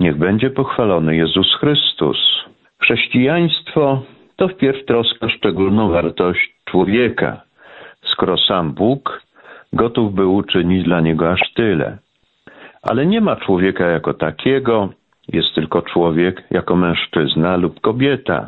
Niech będzie pochwalony Jezus Chrystus. Chrześcijaństwo to wpierw troska o szczególną wartość człowieka, skoro sam Bóg gotów był uczynić dla niego aż tyle. Ale nie ma człowieka jako takiego, jest tylko człowiek jako mężczyzna lub kobieta.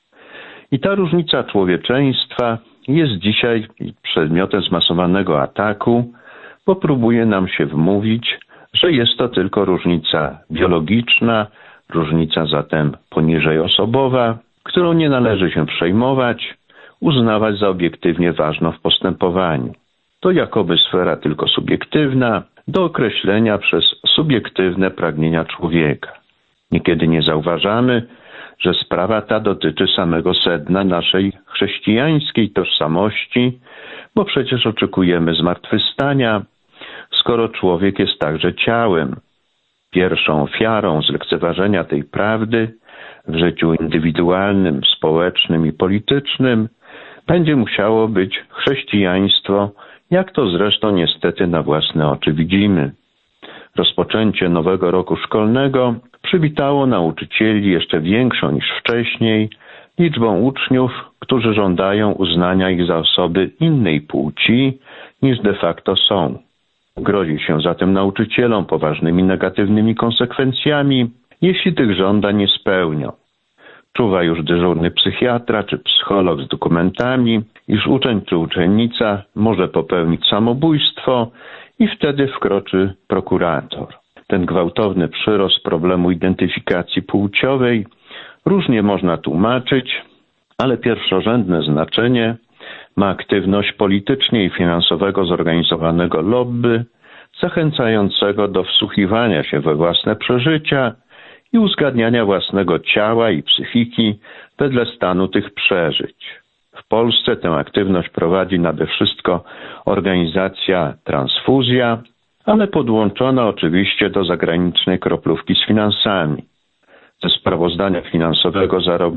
I ta różnica człowieczeństwa jest dzisiaj przedmiotem zmasowanego ataku, bo próbuje nam się wmówić, że jest to tylko różnica biologiczna, różnica zatem poniżej osobowa, którą nie należy się przejmować, uznawać za obiektywnie ważną w postępowaniu. To jakoby sfera tylko subiektywna, do określenia przez subiektywne pragnienia człowieka. Niekiedy nie zauważamy, że sprawa ta dotyczy samego sedna naszej chrześcijańskiej tożsamości, bo przecież oczekujemy zmartwychwstania, skoro człowiek jest także ciałem. Pierwszą ofiarą zlekceważenia tej prawdy w życiu indywidualnym, społecznym i politycznym będzie musiało być chrześcijaństwo, jak to zresztą niestety na własne oczy widzimy. Rozpoczęcie nowego roku szkolnego przywitało nauczycieli jeszcze większą niż wcześniej liczbą uczniów, którzy żądają uznania ich za osoby innej płci niż de facto są. Grozi się zatem nauczycielom poważnymi negatywnymi konsekwencjami, jeśli tych żądań nie spełnią. Czuwa już dyżurny psychiatra czy psycholog z dokumentami, iż uczeń czy uczennica może popełnić samobójstwo i wtedy wkroczy prokurator. Ten gwałtowny przyrost problemu identyfikacji płciowej różnie można tłumaczyć, ale pierwszorzędne znaczenie ma aktywność politycznie i finansowego zorganizowanego lobby, zachęcającego do wsłuchiwania się we własne przeżycia i uzgadniania własnego ciała i psychiki wedle stanu tych przeżyć. W Polsce tę aktywność prowadzi nade wszystko organizacja Transfuzja, ale podłączona oczywiście do zagranicznej kroplówki z finansami. Ze sprawozdania finansowego za rok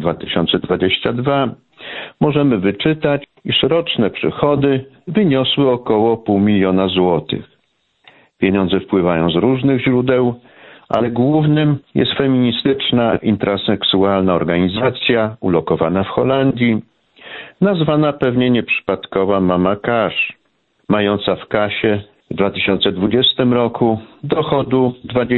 2022 możemy wyczytać, iż roczne przychody wyniosły około 500 000 złotych. Pieniądze wpływają z różnych źródeł, ale głównym jest feministyczna, intraseksualna organizacja ulokowana w Holandii, nazwana pewnie nieprzypadkowa Mama Cash, mająca w kasie w 2020 roku dochodu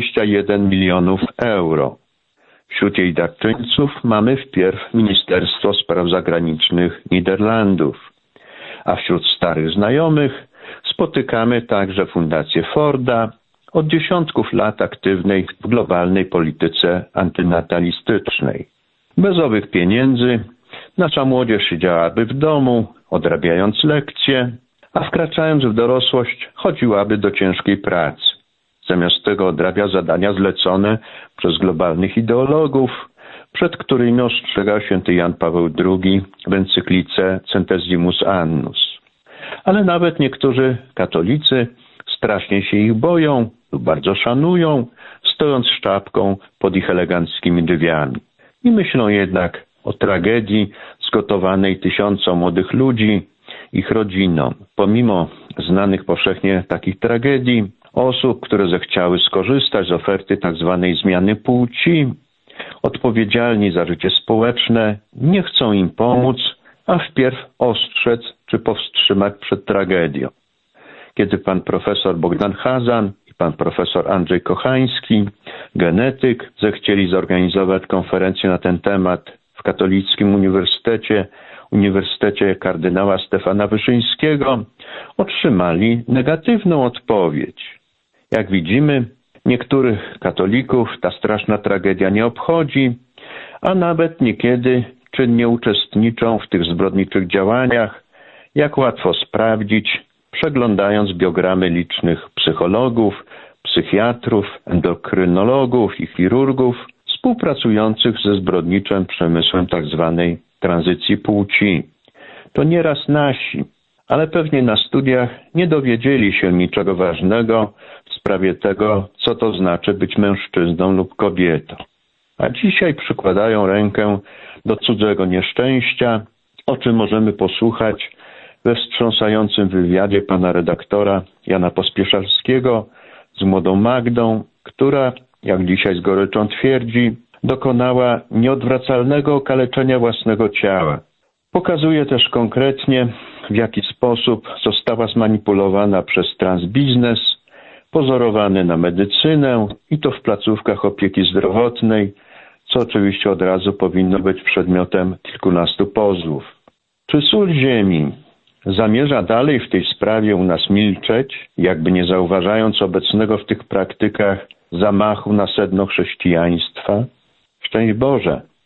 21 milionów euro. Wśród jej darczyńców mamy wpierw Ministerstwo Spraw Zagranicznych Niderlandów, a wśród starych znajomych spotykamy także Fundację Forda, od dziesiątków lat aktywnej w globalnej polityce antynatalistycznej. Bez owych pieniędzy nasza młodzież siedziałaby w domu, odrabiając lekcje, a wkraczając w dorosłość chodziłaby do ciężkiej pracy. Zamiast tego odrabia zadania zlecone przez globalnych ideologów, przed którymi ostrzegał święty Jan Paweł II w encyklice Centesimus Annus. Ale nawet niektórzy katolicy strasznie się ich boją lub bardzo szanują, stojąc sztabką pod ich eleganckimi drzwiami. I myślą jednak o tragedii zgotowanej tysiącom młodych ludzi, ich rodzinom. Pomimo znanych powszechnie takich tragedii, osób, które zechciały skorzystać z oferty tzw. zmiany płci, odpowiedzialni za życie społeczne, nie chcą im pomóc, a wpierw ostrzec czy powstrzymać przed tragedią. Kiedy pan profesor Bogdan Chazan i pan profesor Andrzej Kochański, genetyk, zechcieli zorganizować konferencję na ten temat w Katolickim Uniwersytecie kardynała Stefana Wyszyńskiego, otrzymali negatywną odpowiedź. Jak widzimy, niektórych katolików ta straszna tragedia nie obchodzi, a nawet niekiedy czynnie uczestniczą w tych zbrodniczych działaniach, jak łatwo sprawdzić, przeglądając biogramy licznych psychologów, psychiatrów, endokrynologów i chirurgów współpracujących ze zbrodniczym przemysłem tzw. tranzycji płci. To nieraz nasi, ale pewnie na studiach nie dowiedzieli się niczego ważnego w sprawie tego, co to znaczy być mężczyzną lub kobietą. A dzisiaj przykładają rękę do cudzego nieszczęścia, o czym możemy posłuchać we wstrząsającym wywiadzie pana redaktora Jana Pospieszalskiego z młodą Magdą, która jak dzisiaj z goryczą twierdzi, dokonała nieodwracalnego okaleczenia własnego ciała. Pokazuje też konkretnie, w jaki sposób została zmanipulowana przez transbiznes, pozorowany na medycynę i to w placówkach opieki zdrowotnej, co oczywiście od razu powinno być przedmiotem kilkunastu pozwów. Czy sól ziemi zamierza dalej w tej sprawie u nas milczeć, jakby nie zauważając obecnego w tych praktykach zamachu na sedno chrześcijaństwa? Szczęść Boże!